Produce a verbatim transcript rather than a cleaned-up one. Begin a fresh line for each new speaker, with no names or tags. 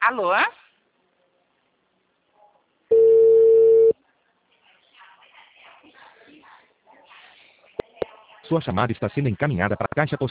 Alô?
Sua chamada está sendo encaminhada para a caixa postal.